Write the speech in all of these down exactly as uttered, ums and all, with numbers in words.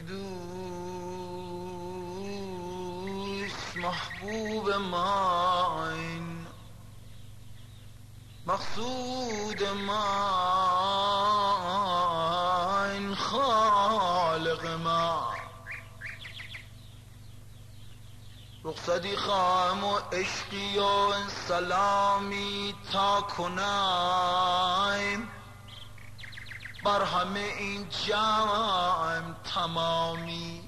دوست محبوب من، مقصود من، خالق من. رخصتی خواهم و عشقی و سلامی تا کنم بر همه این جمع تمامی.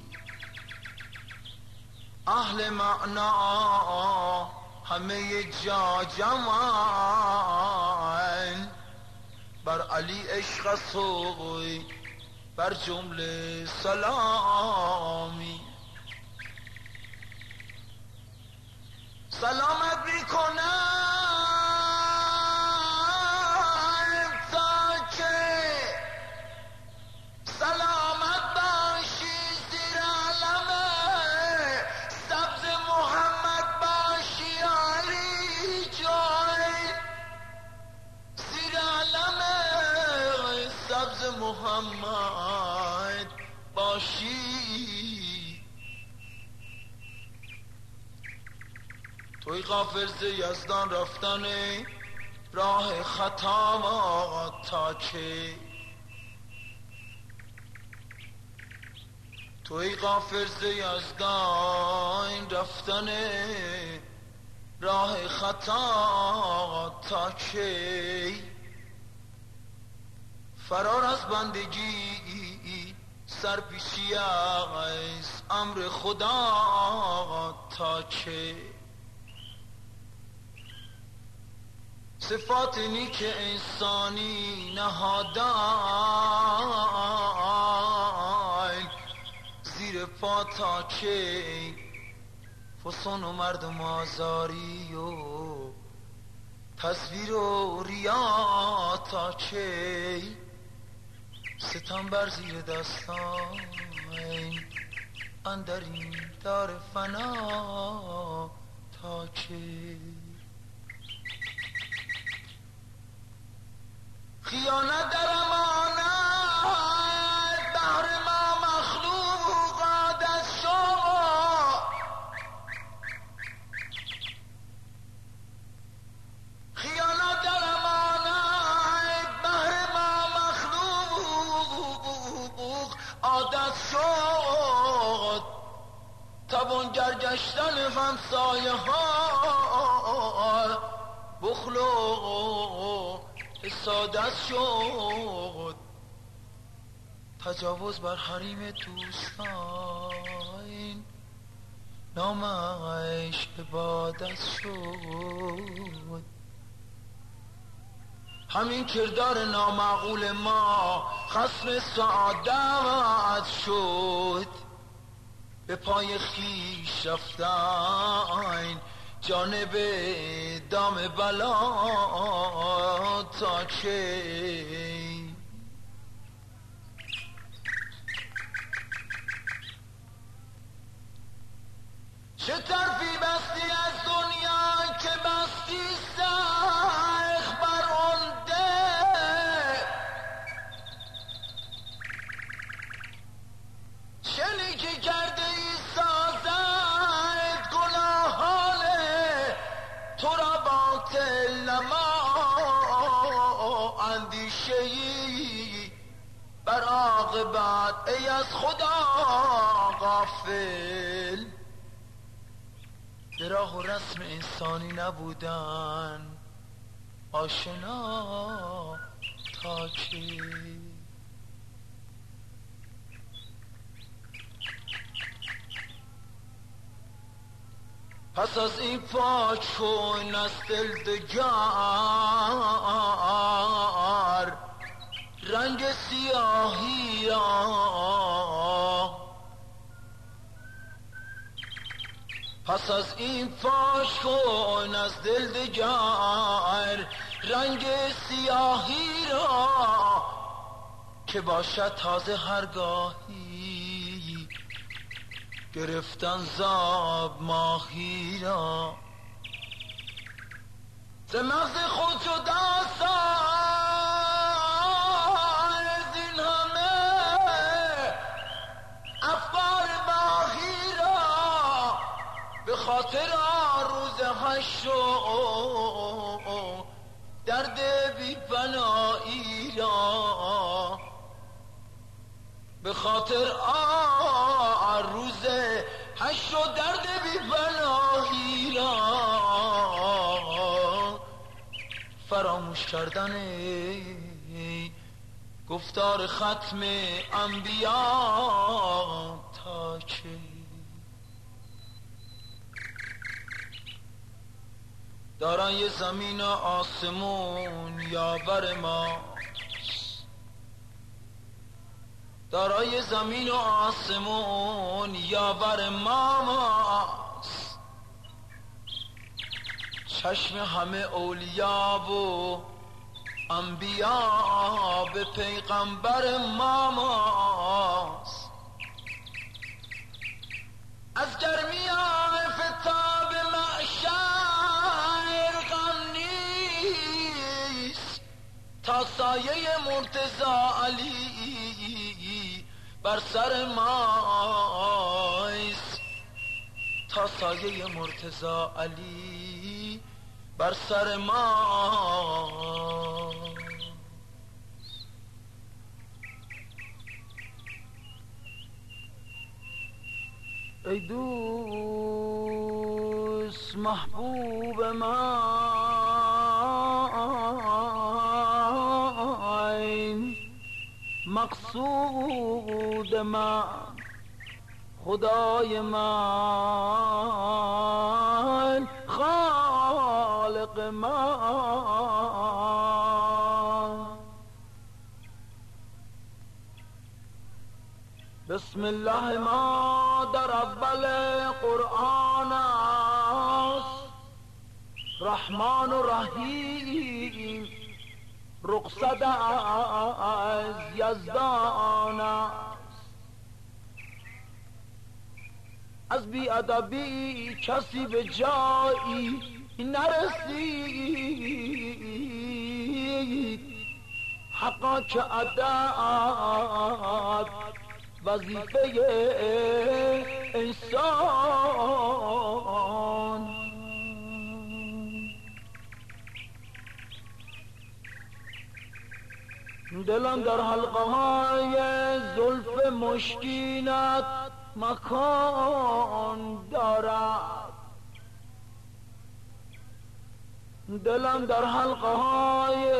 اهل معنا همه جا جمعن، بر علی عشق سوی بر جمله سلامی. سلامت میکنم تا که سلامت باشی زیر علم سبز محمد باشی علی جای، زیر علم سبز محمد باشی. توی غافل ز یزدان رفتن راه خطا تا که، توی غافل ز یزدان رفتن راه خطا تا که، فرار از بندگی سرپیچی از امر خدا تا که. صفات نیک انسانی نهادن زیر پا تا که، فسون و مردم آزاری و تصویر و ریا تا که، ستم بر زیر دستان اندر این دار فنا تا که. خیانت در امانت بهر ما مخلوق عادت شد، خیانت در امانت بهر ما مخلوق عادت شد. توانگر گشتن همسایه ها بخل و حسادت شد. تجاوز بر حریم دوستان نامش عبادت شد. همین کردار نامعقول ما خصم سعادت شد. به پای خویش رفتن جانب دام بلا تا که، چه طرفی بستی از دنیا که بستی سخت بر عمده، چه نیکی کرده ای سازد گناهان تو را باطل نما، اندیشه ای بر عاقبت ای از خدا غافل. به راه و رسم انسانی نبودن آشنا تا که، پس از این پاک کن از دل دگر رنگ سیاهی را، پس از این پاک کن از دل دگر رنگ سیاهی را، که باشد تازه هرگاهی گرفتن زاب ماهی را. ز مغز خود جدا ساز این همه خاطر روز حشر درد بی پناهی را، به خاطر روز حشر و درد بی پناهی را فراموش کردن گفتار ختم انبیا تا چه؟ دارای زمین و آسمون یاور ماست، دارای زمین و آسمون یاور ماست، چشم همه اولیا و انبیا به پیغمبر ماست. از گرمی آفتاب معشر غم نیست، تا سایه مرتضی علی بر سر ماست، تا سایه مرتضی علی بر سر ما. ای دوست محبوب من، مقصود من، خدای من، خالق من. بسم الله ما در اول قرآن است، رحمان و رحیم رخصت از یزدان است. از بی ادبی کسی به جایی نرسید، حقا که ادب وظیفه انسان. دلم در حلقه های زلف مشکینت مکان دارد، دلم در حلقه های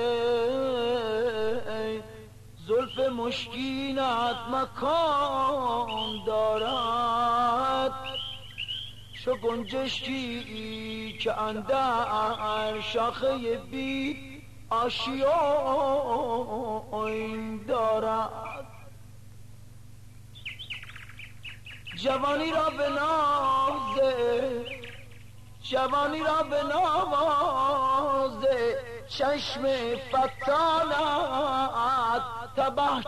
زلف مشکینت مکان دارد، چو گنجشکی که اندر شاخه بی آشیان دارد. جوانی را به نازه، جوانی را به نوازه، چشم فتانت تباه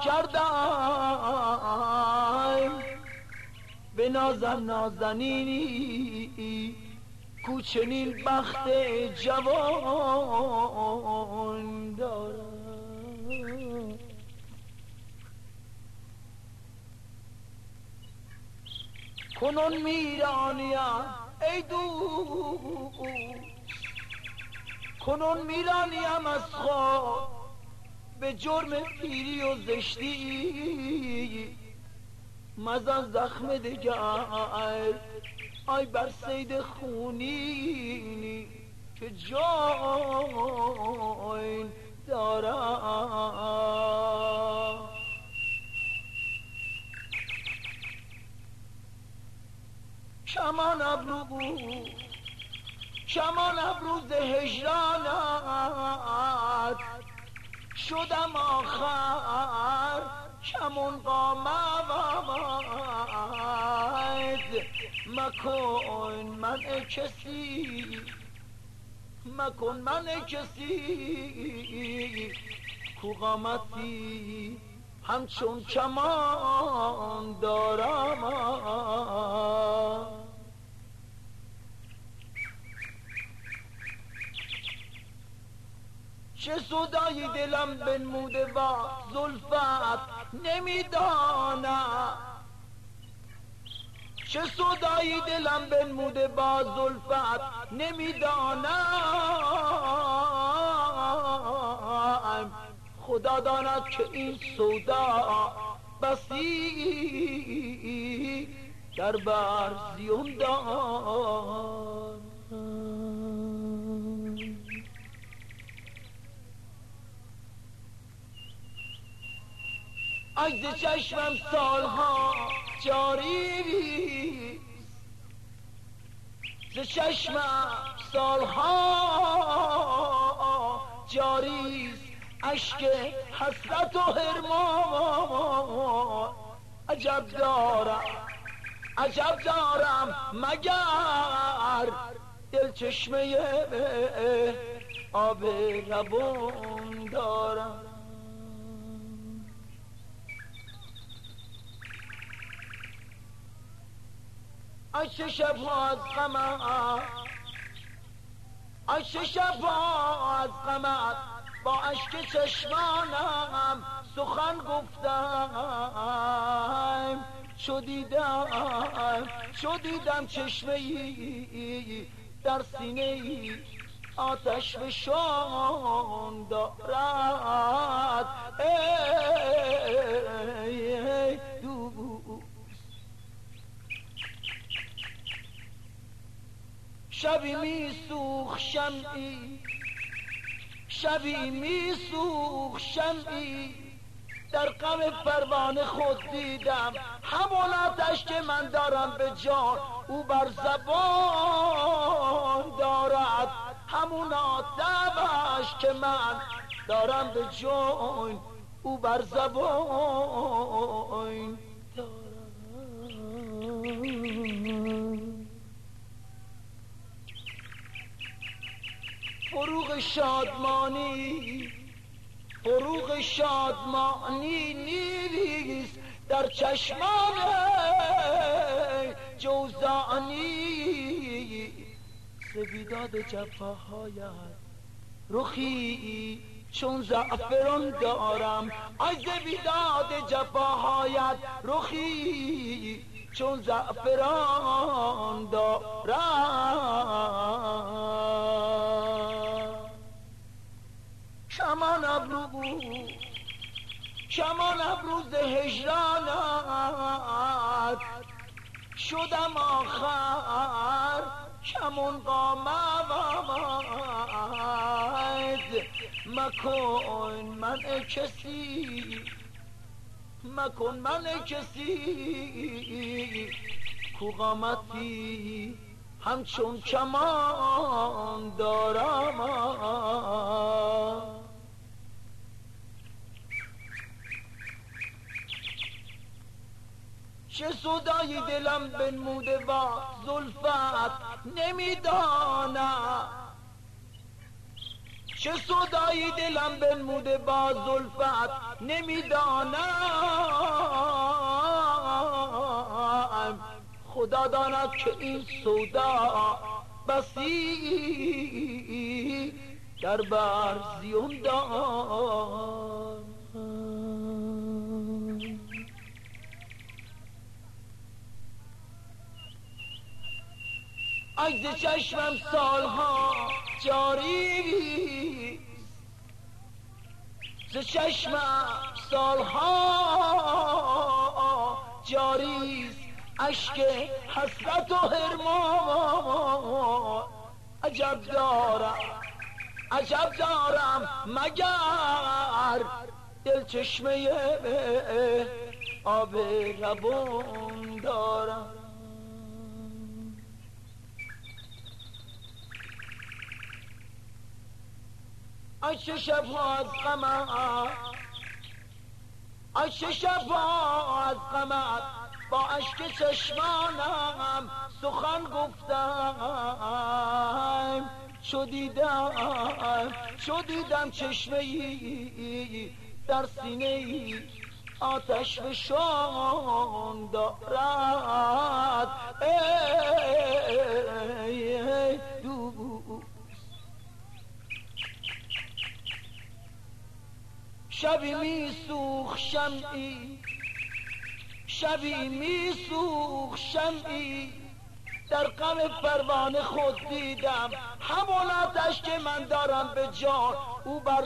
کردم. به نازم نازنینی کوچنین بخت جوان دارم. کنون میرانیم ای دوست، کنون میرانیم از خود به جرم پیری و زشتی. مزن زخم دگر آی بر صید خونینی که جای دارم. کمان ابرو کمان ابروز هجرانت شدم آخر کمون قامت. مکن من کسی، مکن من کسی کو قامتی همچون کمان دارم. چه سودای دلم بنموده با زلفت نمیدانم، چه صدایی دلم بنموده با زلفت نمیدانم، خدا داند که این سودا بسی در بر زیون دارم. عجز چشمم سالها جاری، ز چشمم سالها جاری، اشک حسرت و حرمان. عجب دارم عجب دارم مگر دل چشمه آب روان دارم. عشق شبها از غمت، عشق شبها از غمت، با اشک چشمانم سخن گفتم. چو دیدم چو دیدم چشمه ای در سینه ای آتش فشان دارد. ای دوست شبی می سوخت شمعی، شبی می سوخت شمعی، در غم پروانه خود دیدم. همون آتش که من دارم به جان او بر زبان دارد، همون آتش که من دارم به جان او بر زبان دارد. فروغ شادمانی، فروغ شادمانی نیست در چشمان جوزانی. ز بیداد جفاهایت رخی چون زعفران دارم، از ز بیداد جفاهایت رخی چون زعفران دارم. کمان ابرو کمان ابرو ز هجرانت شدم آخر کمان قامت. مکن من کسی مکن من کسی کو قامتی همچون کمان دارم. چه صدای دلم بنموده با زلفت نمیدانم، چه صدای دلم بنموده با زلفت نمیدانم. خدا داند که این سودا بسی در بر زیون دارم. عجز چشمم سالها جاری، ز چشمم سالها جاری، اشک حسرت و حرمان. عجب دارم عجب دارم مگر دل چشمه آب روان دارم. عشق شبها از غمت، عشق شبها از غمت، با اشک چشمانم سخن گفتم. چو دیدم چو دیدم چشمه ای در سینه ای آتش فشان دارد. ای دوست شبی می سوخت شمعی، شبی میسوخ شمعی در غم پروانه خود دیدم، همون آتش که من دارم به جان او بر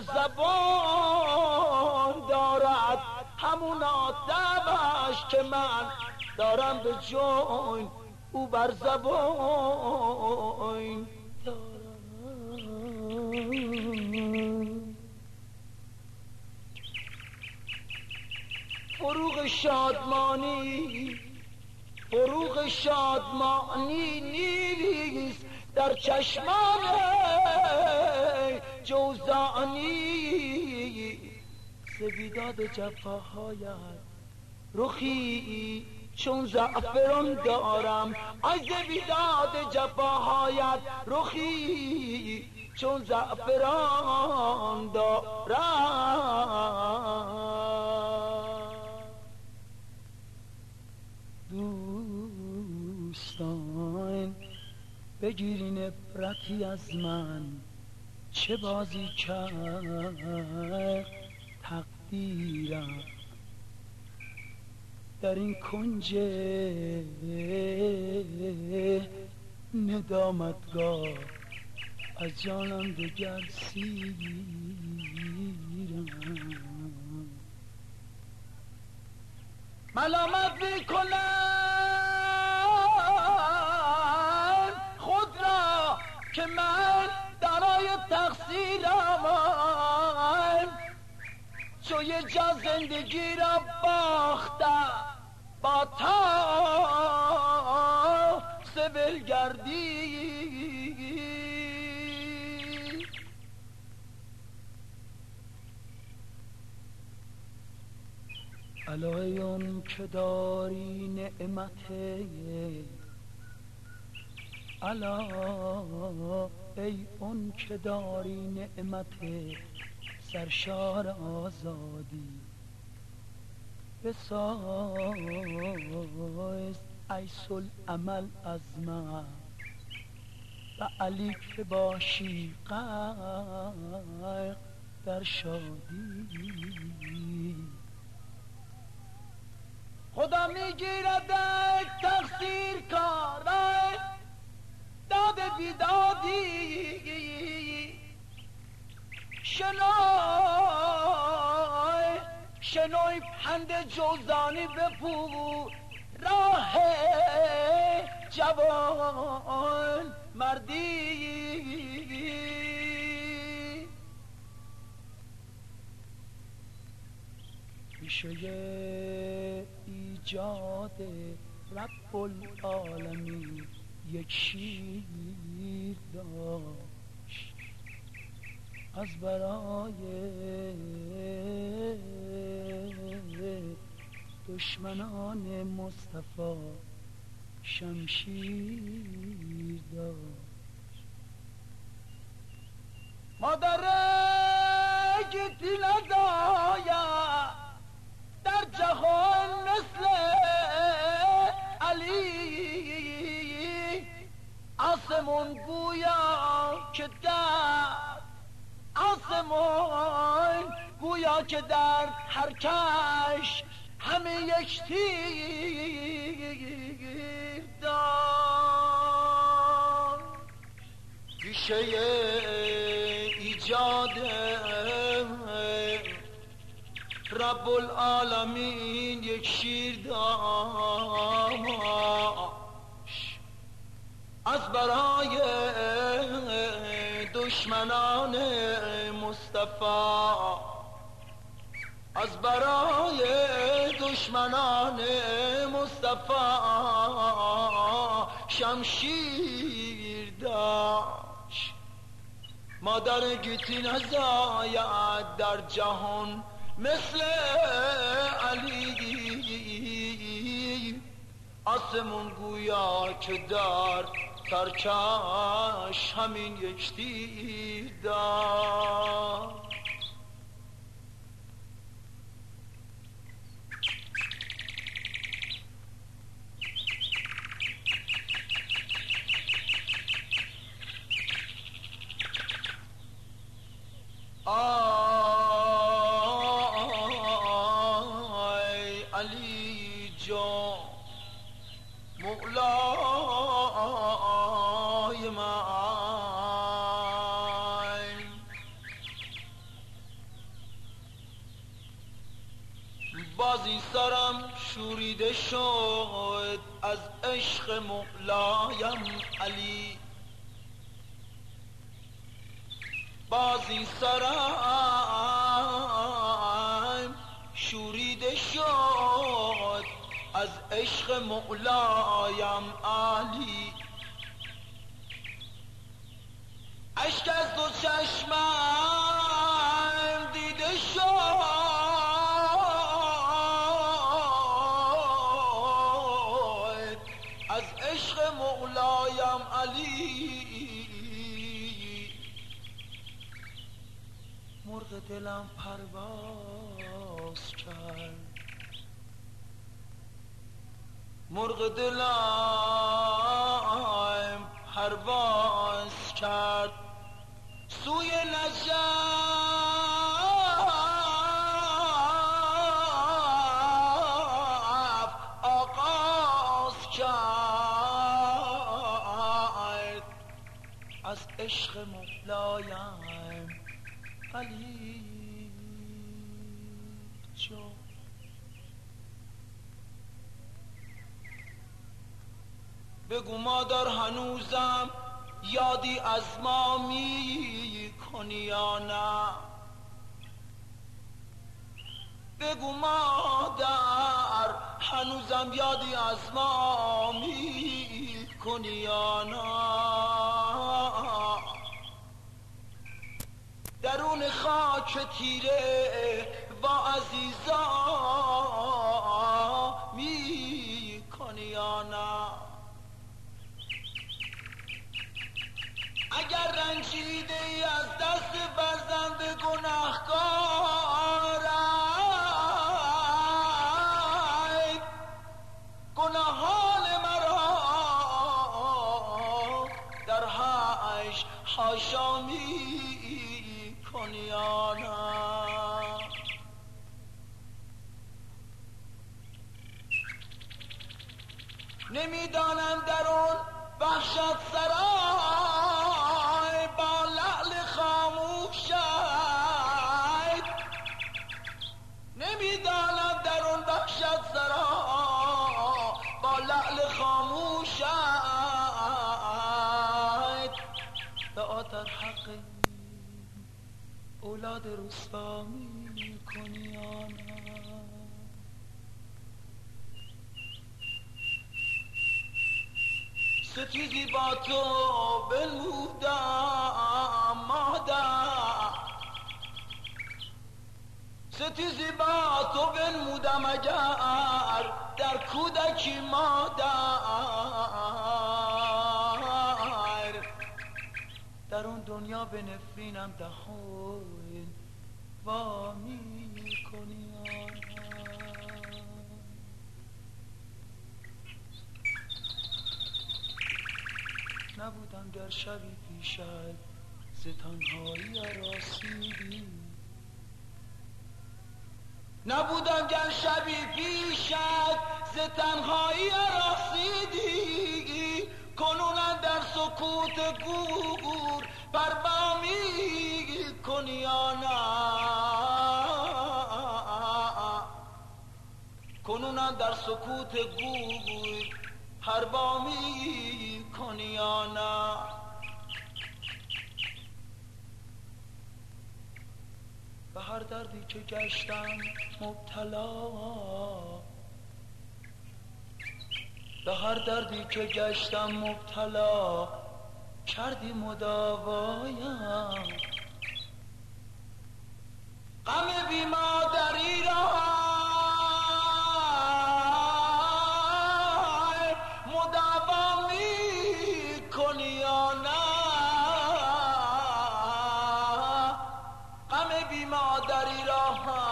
زبان دارد، همون آتش که من دارم به جان او بر زبان دارد. فروغ شادمانی فروغ شادمانی نیست در چشمان جوزانی، سویداد جفاهایت رخی چون زعفران دارم، از سویداد جفاهایت رخی چون زعفران دارم. دوستان بگیرین عبرتی از من، چه بازی کرد تقدیرم در این کنج ندامتگاه، از جانم دگر سیرم. ملامت میکنم خود را که من درای تقصیرم، چو یه جا زندگی را باختم با تا سبل گردی. الا ای اون که داری نعمت، الا ای اون که داری نعمت سرشار آزادی، بساز عیس العمل از من و علی که باشی غرق در شادی. خدا میگیرد تقصیر کار داد بیدادی، شنوی شنوی پند جوزانی بپو راه جوان مردی. پیشه ایجاد رب العالمین یک شیر داشت، از برای دشمنان مصطفی شمشیر داشت. مادر گیتی نداید در جهان مثل علی، آسمون گویا که در آسمون گویا که در هر کش همه یک تیر دار. پیشه ایجاد رب العالمین یک شیر داشت، از برای دشمنان مصطفی، از برای دشمنان مصطفی شمشیر داشت. مادر گیتی نزاید در جهان مثل علی، آسمون گویا که در ترکش همین یک تیر داشت. آی علی جان بازی سرم شوریده شد از عشق مولایم علی، بازی سرم شوریده شد از عشق مولایم علی، اشک از دو چشمم دیده شد از عشق مولایم علی، مرغ دلم پرواز کرد، مرغ دلم پرواز کرد سوی نجف آغاز کرد از عشق مولایم علی جان. بگو مادر هنوزم یادی از ما می کنی یا نه، بگو مادر هنوزم یادی از ما می کنی یا نه، درون خاک تیره و عزیزا می کنی یا نه، اگر رنجیده ای از دست فرزند گناهکارم، گناهان مرا در حش حاشا می کنی یا نه، نمیدانم در اون وحشت سرای با لعل خاموشت، نمیدانم در اون وحشت سرای با لعل خاموشت دعا در حق اولاد رسوا می کنی یا نه، ستیزی با تو بنمودم مادر، ستیزی با تو بنمودم اگر در کودکی مادر، در اون دنیا به نفرینم دهان وا می کنی یا نه. نبودم گر شبی پیشت ز تنهایی راسیدی، نبودم گر شبی پیشت ز تنهایی راسیدی، کنون در سکوت گور پروا می کنی یا نه، کنون در سکوت گور پروا می کنی یا نه، به هر دردی که گشتم مبتلا، به هر دردی که گشتم مبتلا کردی مداوایم، غم بی مادری را مداوا می کنی یا نه، غم بی مادری را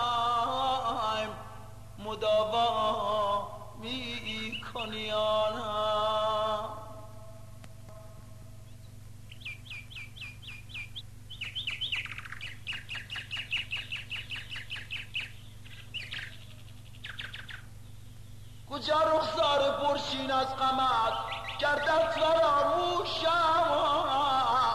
مداوا می کنی یا نه. کجا رخسار پرچین از غمت گردد فراموشم،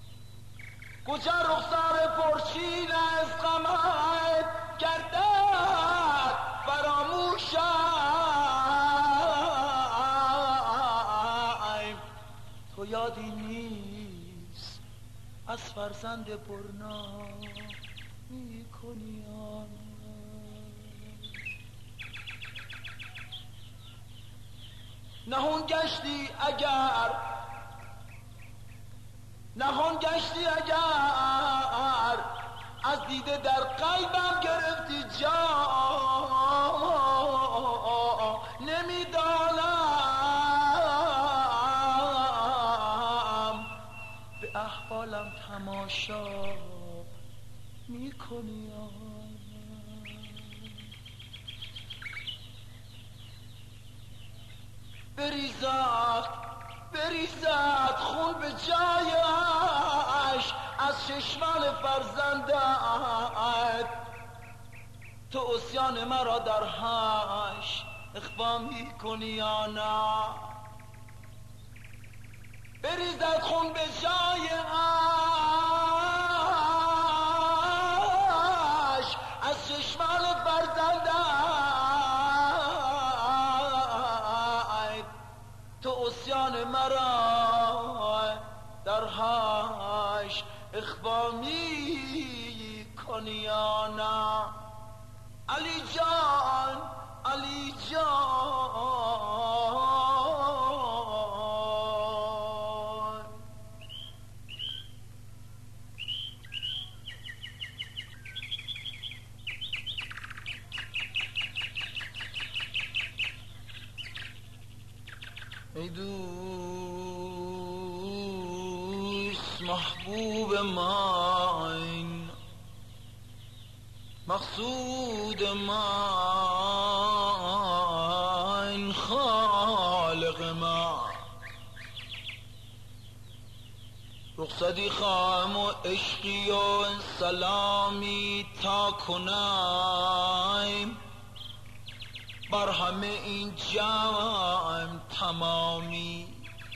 کجا رخسار پرچین از غمت گردد یادی نیست از فرزند برنا میکنی آن نهان گشتی اگر نهان گشتی اگر از دیده در قلبم گرفتی جا نمیدانم به احوالم تماشا میکنی بریزد بریزد خون به جایش از چشمان فرزندت تو عصیان مرا در هش اخفا میکنی یا نه بریزد خون به جایش از چشمان فرزندت تو عصیان مرا در هش اخفا می کنی یا نه علی جان علی جان ای دوست محبوب من مقصود من خالق من رخصتی خواهم و عشقی و سلامی تا کنم بر همه این جمع تمامی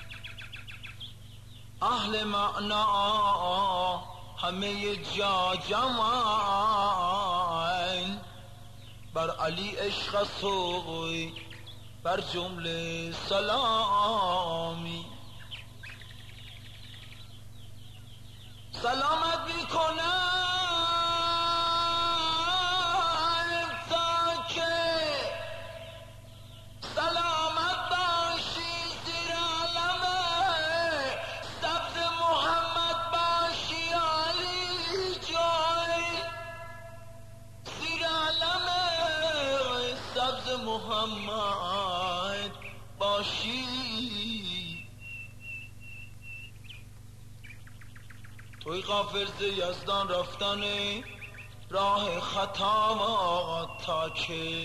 اهل معنا همه جا جمع بر علی عشق سوی بر جمله سلامی سلامت میکنم تا که سلامت باشی زیر علم سبز محمد باشی علی جای زیر علم سبز محمد باشی توی غافل ز یزدان رفتن راه خطا تا که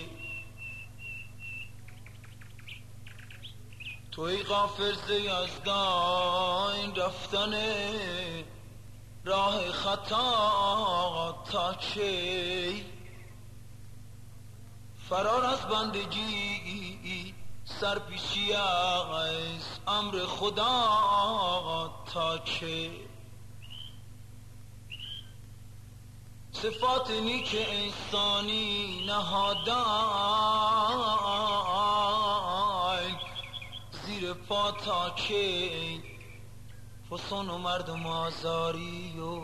توی غافل ز یزدان رفتن راه خطا تا که فرار از بندگی سرپیچی از امر خدا تا که صفات نیک انسانی نهادن زیر پا تا که فسون و مردم آزاری و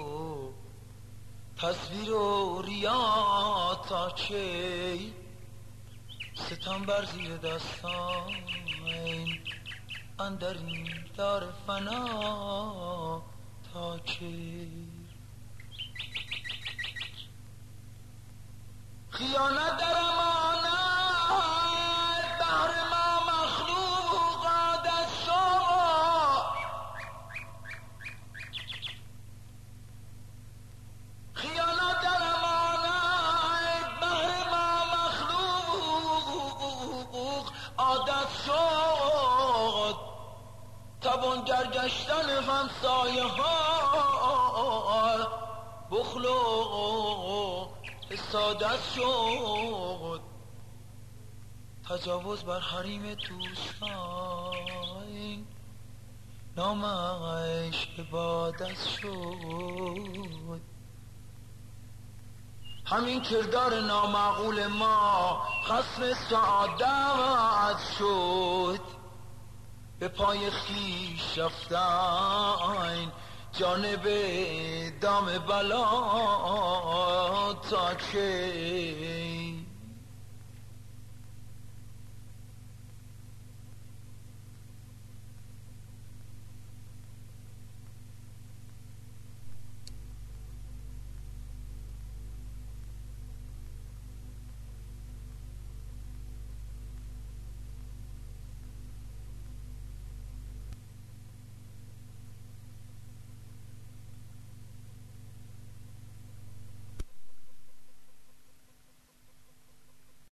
تصویر و ریا تا که ستم بر زیر دستان اندر این دار فنا تا که خیانت در امانت بهر ما مخلوق عادت شد خیانت در امانت بهر ما مخلوق عادت شد توانگر گشتن همسایه ها بخل و حسادت شد تجاوز بر حریم دوستان نامش عبادت شد همین کردار نامعقول ما خصم سعادت شد به پای خیش رفتن جانب دام بلا تا کی